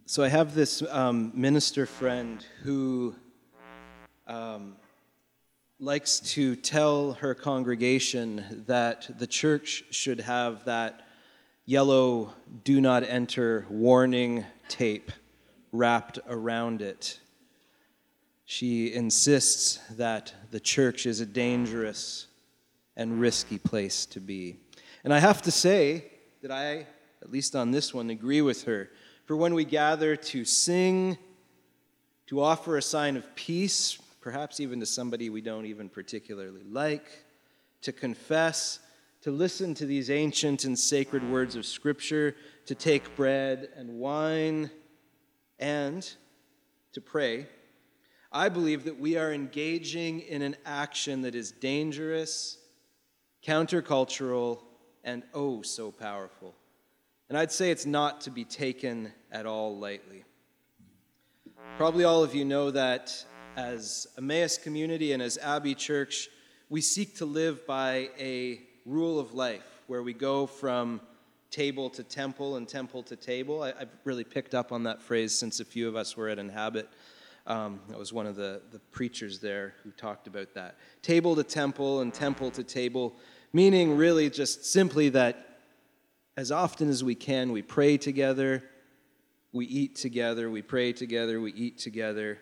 So I have this minister friend who likes to tell her congregation that the church should have that yellow "do not enter" warning tape wrapped around it. She insists that the church is a dangerous and risky place to be. And I have to say that I, at least on this one, agree with her. For when we gather to sing, to offer a sign of peace, perhaps even to somebody we don't even particularly like, to confess, to listen to these ancient and sacred words of Scripture, to take bread and wine, and to pray, I believe that we are engaging in an action that is dangerous, countercultural, and oh so powerful. And I'd say it's not to be taken at all lightly. Probably all of you know that as Emmaus Community and as Abbey Church, we seek to live by a rule of life where we go from table to temple and temple to table. I've really picked up on that phrase since a few of us were at Inhabit. That was one of the preachers there who talked about that. Table to temple and temple to table, meaning really just simply that as often as we can, we pray together, we eat together, we pray together, we eat together.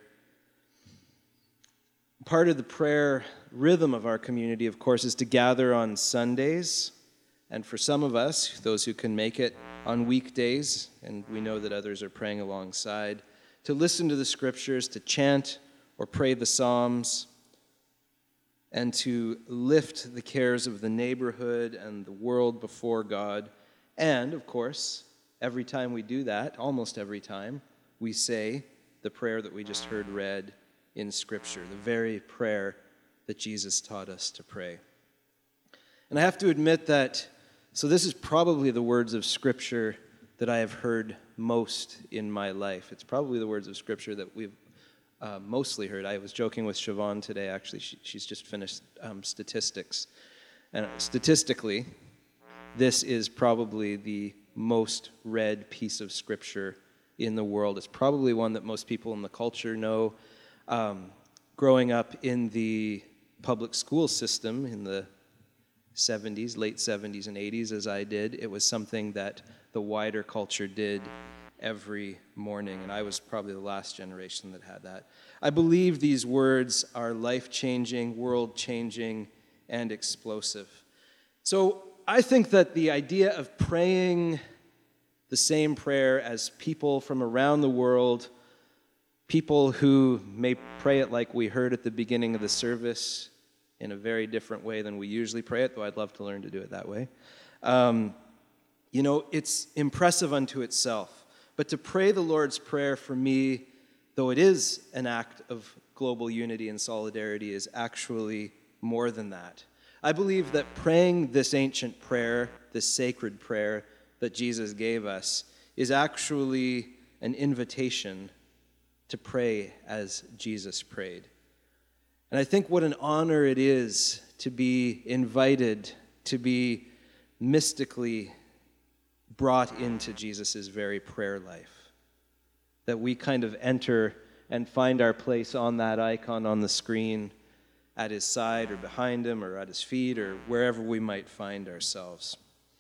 Part of the prayer rhythm of our community, of course, is to gather on Sundays, and for some of us, those who can make it, on weekdays, and we know that others are praying alongside, to listen to the Scriptures, to chant or pray the Psalms, and to lift the cares of the neighborhood and the world before God. And, of course, every time we do that, almost every time, we say the prayer that we just heard read in Scripture, the very prayer that Jesus taught us to pray. And I have to admit that, so this is probably the words of Scripture that I have heard most in my life. It's probably the words of Scripture that we've mostly heard. I was joking with Siobhan today, actually. She's just finished statistics. And statistically, this is probably the most read piece of Scripture in the world. It's probably one that most people in the culture know. Growing up in the public school system in the 70s, late 70s and 80s, as I did, it was something that the wider culture did every morning, and I was probably the last generation that had that. I believe these words are life-changing, world-changing, and explosive. So I think that the idea of praying the same prayer as people from around the world, people who may pray it like we heard at the beginning of the service in a very different way than we usually pray it, though I'd love to learn to do it that way. It's impressive unto itself. But to pray the Lord's Prayer for me, though it is an act of global unity and solidarity, is actually more than that. I believe that praying this ancient prayer, this sacred prayer that Jesus gave us, is actually an invitation to pray as Jesus prayed. And I think what an honor it is to be invited, to be mystically brought into Jesus' very prayer life. That we kind of enter and find our place on that icon on the screen, at his side or behind him or at his feet or wherever we might find ourselves.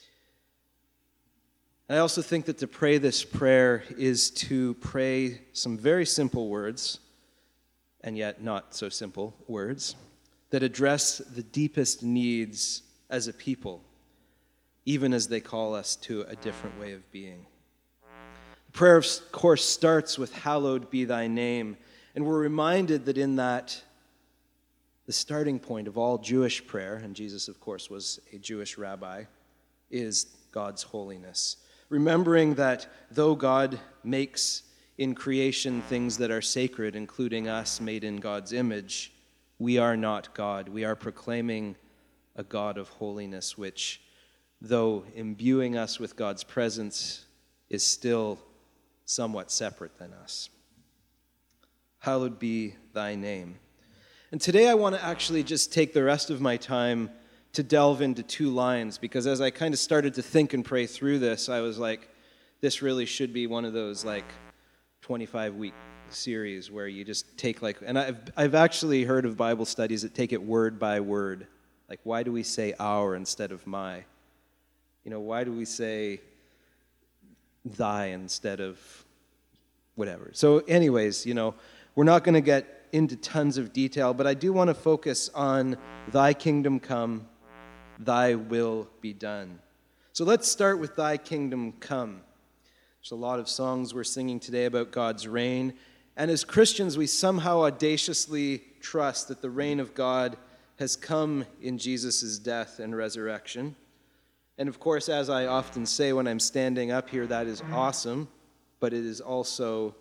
I also think that to pray this prayer is to pray some very simple words, and yet not so simple words, that address the deepest needs as a people, even as they call us to a different way of being. The prayer, of course, starts with "Hallowed be thy name," and we're reminded that in that, the starting point of all Jewish prayer, and Jesus, of course, was a Jewish rabbi, is God's holiness. Remembering that though God makes in creation things that are sacred, including us made in God's image, we are not God. We are proclaiming a God of holiness, which, though imbuing us with God's presence, is still somewhat separate than us. Hallowed be thy name. And today I want to actually just take the rest of my time to delve into two lines, because as I kind of started to think and pray through this, I was like, this really should be one of those 25-week series where you just take and I've actually heard of Bible studies that take it word by word. Like, why do we say our instead of my? Why do we say thy instead of whatever? So anyways, we're not going to get into tons of detail, but I do want to focus on thy kingdom come, thy will be done. So let's start with thy kingdom come. There's a lot of songs we're singing today about God's reign. And as Christians, we somehow audaciously trust that the reign of God has come in Jesus' death and resurrection. And of course, as I often say when I'm standing up here, that is awesome, but it is also,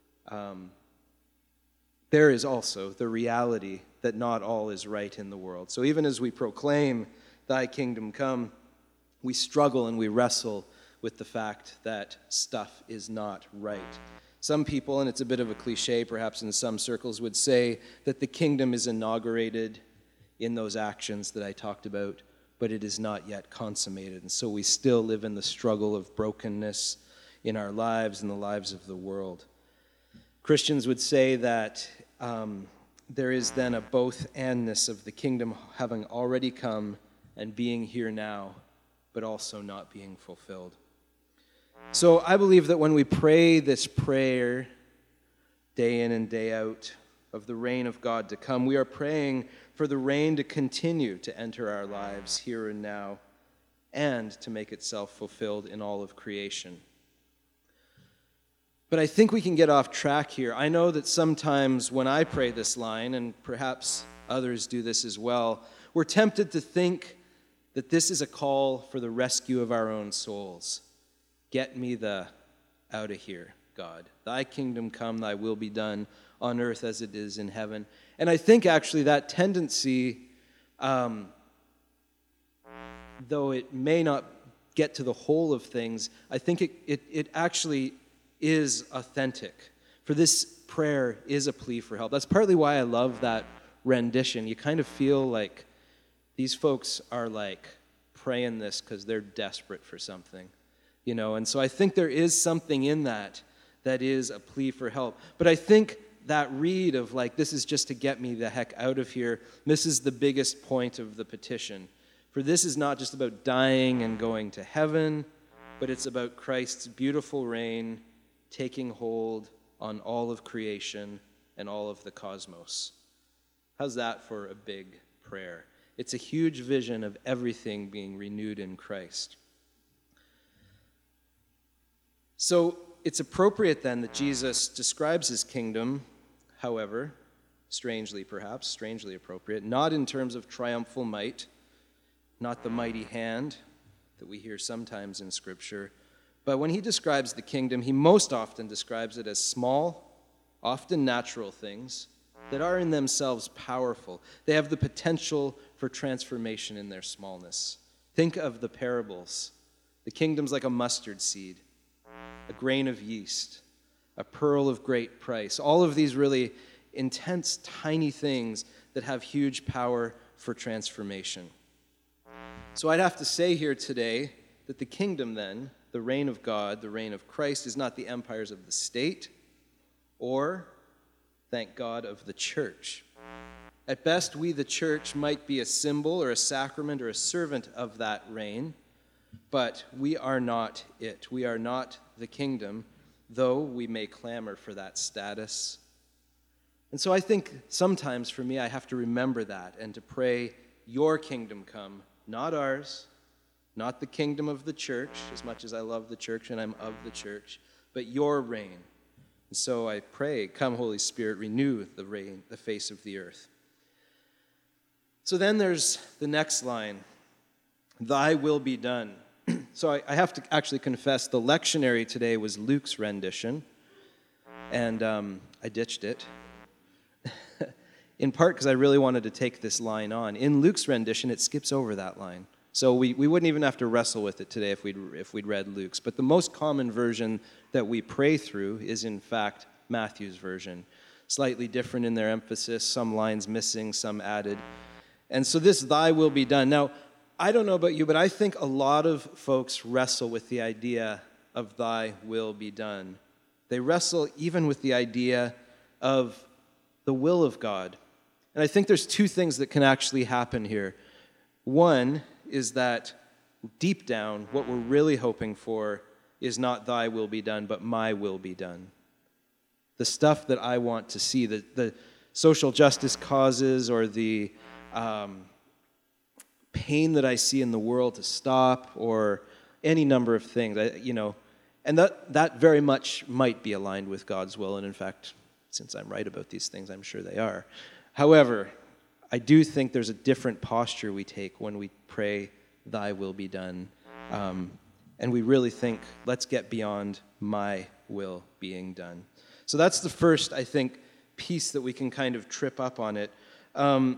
there is also the reality that not all is right in the world. So even as we proclaim, thy kingdom come, we struggle and we wrestle with the fact that stuff is not right. Some people, and it's a bit of a cliche perhaps in some circles, would say that the kingdom is inaugurated in those actions that I talked about, but it is not yet consummated. And so we still live in the struggle of brokenness in our lives and the lives of the world. Christians would say that there is then a both-andness of the kingdom having already come and being here now, but also not being fulfilled. So I believe that when we pray this prayer day in and day out of the reign of God to come, we are praying for the reign to continue to enter our lives here and now and to make itself fulfilled in all of creation. But I think we can get off track here. I know that sometimes when I pray this line, and perhaps others do this as well, we're tempted to think that this is a call for the rescue of our own souls. Get me out of here, God. Thy kingdom come, thy will be done on earth as it is in heaven. And I think actually that tendency, though it may not get to the whole of things, I think it actually is authentic. For this prayer is a plea for help. That's partly why I love that rendition. You kind of feel like these folks are praying this because they're desperate for something, and so I think there is something in that is a plea for help. But I think that read of this is just to get me the heck out of here misses the biggest point of the petition. For this is not just about dying and going to heaven, but it's about Christ's beautiful reign taking hold on all of creation and all of the cosmos. How's that for a big prayer? It's a huge vision of everything being renewed in Christ. So it's appropriate then that Jesus describes his kingdom, however, strangely appropriate, not in terms of triumphal might, not the mighty hand that we hear sometimes in Scripture, but when he describes the kingdom, he most often describes it as small, often natural things that are in themselves powerful. They have the potential for transformation in their smallness. Think of the parables. The kingdom's like a mustard seed, a grain of yeast, a pearl of great price. All of these really intense, tiny things that have huge power for transformation. So I'd have to say here today that the kingdom then, the reign of God, the reign of Christ, is not the empires of the state or, thank God, of the church. At best, we, the church, might be a symbol or a sacrament or a servant of that reign, but we are not it. We are not the kingdom, though we may clamor for that status. And so I think sometimes for me, I have to remember that and to pray, your kingdom come, not ours, not the kingdom of the church, as much as I love the church and I'm of the church, but your reign. And so I pray, come Holy Spirit, renew the face of the earth. So then there's the next line, thy will be done. So I have to actually confess, the lectionary today was Luke's rendition, and I ditched it, in part because I really wanted to take this line on. In Luke's rendition, it skips over that line. So we wouldn't even have to wrestle with it today if we'd read Luke's. But the most common version that we pray through is, in fact, Matthew's version. Slightly different in their emphasis, some lines missing, some added. And so this thy will be done. Now, I don't know about you, but I think a lot of folks wrestle with the idea of thy will be done. They wrestle even with the idea of the will of God. And I think there's two things that can actually happen here. One is that deep down, what we're really hoping for is not thy will be done, but my will be done. The stuff that I want to see, the social justice causes or the pain that I see in the world to stop, or any number of things, and that very much might be aligned with God's will. And in fact, since I'm right about these things, I'm sure they are. However, I do think there's a different posture we take when we pray, thy will be done. And we really think, let's get beyond my will being done. So that's the first, I think, piece that we can kind of trip up on it. The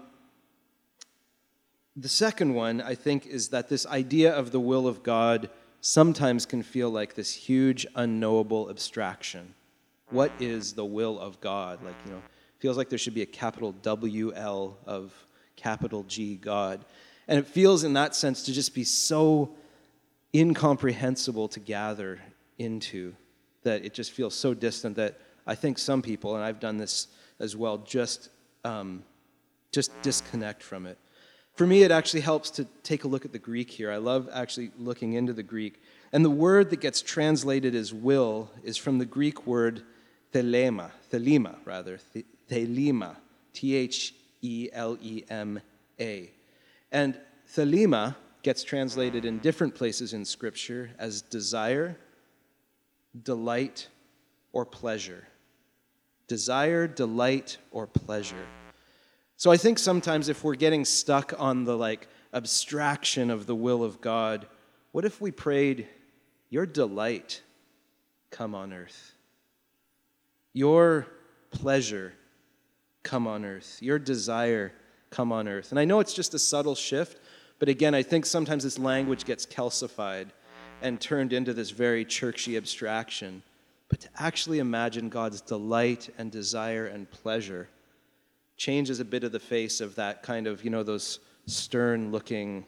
second one, I think, is that this idea of the will of God sometimes can feel like this huge, unknowable abstraction. What is the will of God? Feels like there should be a capital W-L of capital G, God. And it feels in that sense to just be so incomprehensible to gather into, that it just feels so distant that I think some people, and I've done this as well, just disconnect from it. For me, it actually helps to take a look at the Greek here. I love actually looking into the Greek. And the word that gets translated as will is from the Greek word thelema, thelema, T-H-E-L-E-M-A. And thelema gets translated in different places in Scripture as desire, delight, or pleasure. Desire, delight, or pleasure. So I think sometimes if we're getting stuck on the abstraction of the will of God, what if we prayed, your delight come on earth? Your pleasure come on earth. Your desire come on earth. And I know it's just a subtle shift, but again, I think sometimes this language gets calcified and turned into this very churchy abstraction. But to actually imagine God's delight and desire and pleasure changes a bit of the face of that kind of, those stern-looking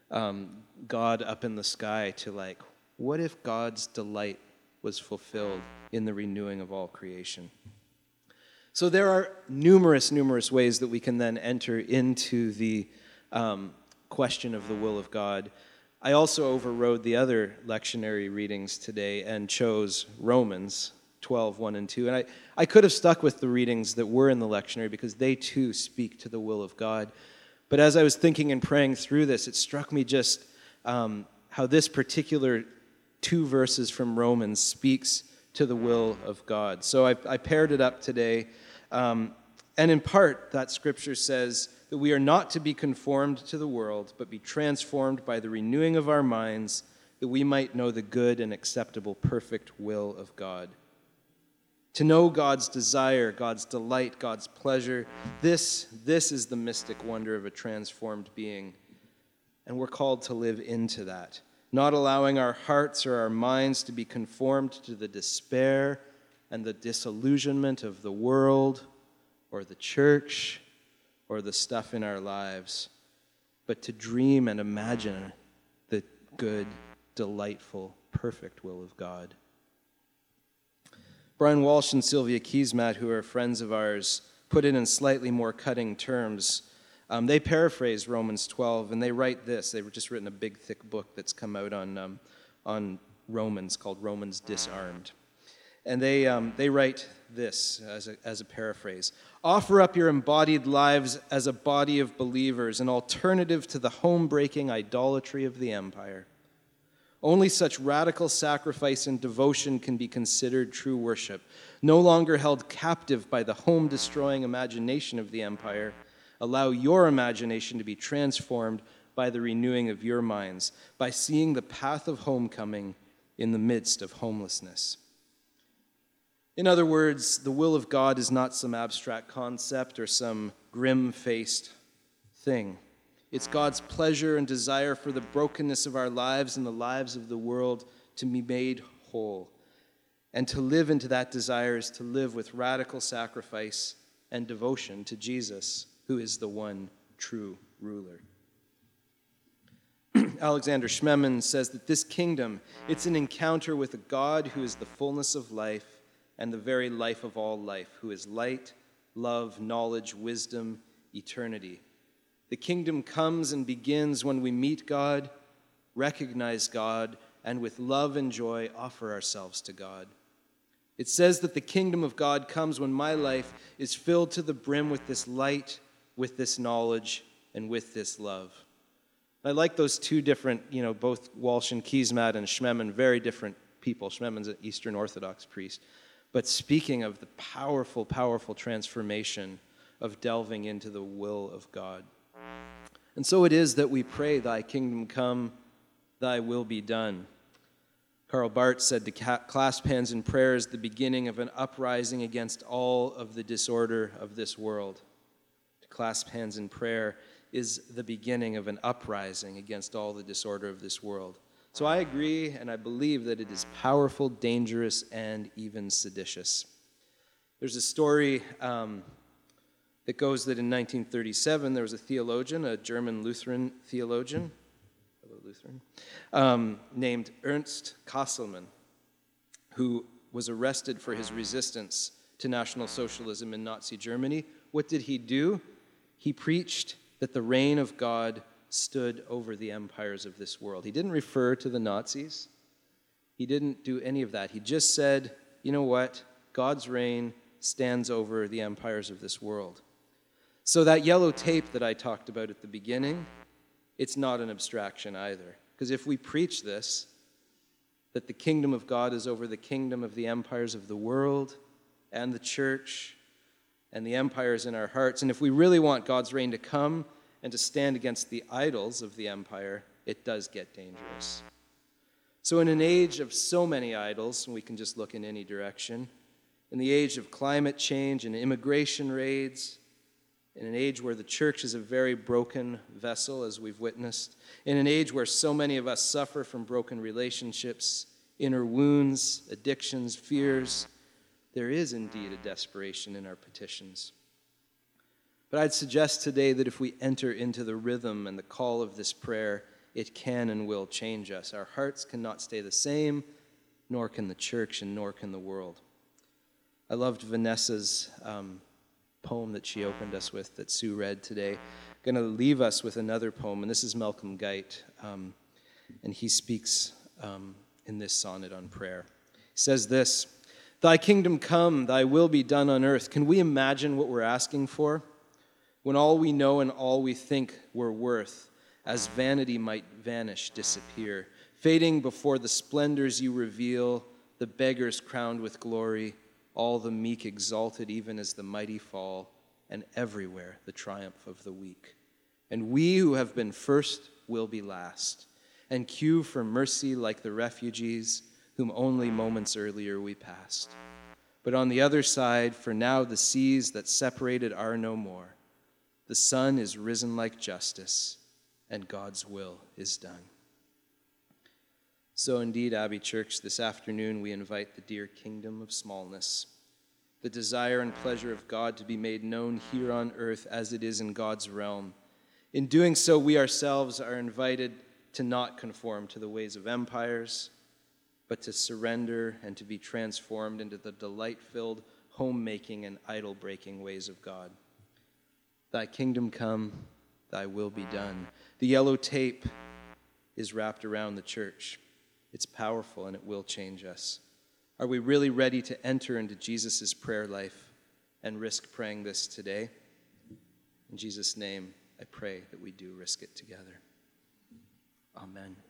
God up in the sky to what if God's delight was fulfilled in the renewing of all creation? So there are numerous ways that we can then enter into the question of the will of God. I also overrode the other lectionary readings today and chose Romans 12, 1 and 2. And I could have stuck with the readings that were in the lectionary because they too speak to the will of God. But as I was thinking and praying through this, it struck me just how this particular 2 verses from Romans speaks to the will of God. So I paired it up today. And in part, that scripture says that we are not to be conformed to the world, but be transformed by the renewing of our minds, that we might know the good and acceptable, perfect will of God. To know God's desire, God's delight, God's pleasure, this is the mystic wonder of a transformed being. And we're called to live into that, not allowing our hearts or our minds to be conformed to the despair and the disillusionment of the world or the church or the stuff in our lives, but to dream and imagine the good, delightful, perfect will of God. Brian Walsh and Sylvia Keesmaat, who are friends of ours, put it in slightly more cutting terms. They paraphrase Romans 12, and they write this. They've just written a big, thick book that's come out on Romans called Romans Disarmed. And they write this as a paraphrase. Offer up your embodied lives as a body of believers, an alternative to the home-breaking idolatry of the empire. Only such radical sacrifice and devotion can be considered true worship. No longer held captive by the home-destroying imagination of the empire, allow your imagination to be transformed by the renewing of your minds, by seeing the path of homecoming in the midst of homelessness. In other words, the will of God is not some abstract concept or some grim-faced thing. It's God's pleasure and desire for the brokenness of our lives and the lives of the world to be made whole. And to live into that desire is to live with radical sacrifice and devotion to Jesus, who is the one true ruler. Alexander Schmemann says that this kingdom, it's an encounter with a God who is the fullness of life and the very life of all life, who is light, love, knowledge, wisdom, eternity. The kingdom comes and begins when we meet God, recognize God, and with love and joy offer ourselves to God. It says that the kingdom of God comes when my life is filled to the brim with this light, with this knowledge, and with this love. I like those two different, both Walsh and Keesmaat and Schmemann, very different people. Schmemann's an Eastern Orthodox priest. But speaking of the powerful, powerful transformation of delving into the will of God. And so it is that we pray, thy kingdom come, thy will be done. Karl Barth said to clasp hands in prayer is the beginning of an uprising against all of the disorder of this world. To clasp hands in prayer is the beginning of an uprising against all the disorder of this world. So I agree, and I believe that it is powerful, dangerous, and even seditious. There's a story that goes that in 1937 there was a theologian, a German Lutheran theologian, named Ernst Kasselmann, who was arrested for his resistance to National Socialism in Nazi Germany. What did he do? He preached that the reign of God stood over the empires of this world. He didn't refer to the Nazis. He didn't do any of that. He just said, you know what? God's reign stands over the empires of this world. So that yellow tape that I talked about at the beginning, it's not an abstraction either. Because if we preach this, that the kingdom of God is over the kingdom of the empires of the world and the church and the empires in our hearts, and if we really want God's reign to come and to stand against the idols of the empire, it does get dangerous. So in an age of so many idols, and we can just look in any direction, in the age of climate change and immigration raids, in an age where the church is a very broken vessel, as we've witnessed, in an age where so many of us suffer from broken relationships, inner wounds, addictions, fears, there is indeed a desperation in our petitions. But I'd suggest today that if we enter into the rhythm and the call of this prayer, it can and will change us. Our hearts cannot stay the same, nor can the church and nor can the world. I loved Vanessa's poem that she opened us with that Sue read today. I'm going to leave us with another poem, and this is Malcolm Guite, and he speaks in this sonnet on prayer. He says this, "Thy kingdom come, thy will be done on earth." Can we imagine what we're asking for? When all we know and all we think we're worth, as vanity might vanish, disappear, fading before the splendors you reveal, the beggars crowned with glory, all the meek exalted even as the mighty fall, and everywhere the triumph of the weak. And we who have been first will be last, and queue for mercy like the refugees whom only moments earlier we passed. But on the other side, for now the seas that separated are no more. The sun is risen like justice, and God's will is done. So indeed, Abbey Church, this afternoon we invite the dear kingdom of smallness, the desire and pleasure of God to be made known here on earth as it is in God's realm. In doing so, we ourselves are invited to not conform to the ways of empires, but to surrender and to be transformed into the delight-filled, homemaking, and idol-breaking ways of God. Thy kingdom come, thy will be done. The yellow tape is wrapped around the church. It's powerful and it will change us. Are we really ready to enter into Jesus' prayer life and risk praying this today? In Jesus' name, I pray that we do risk it together. Amen.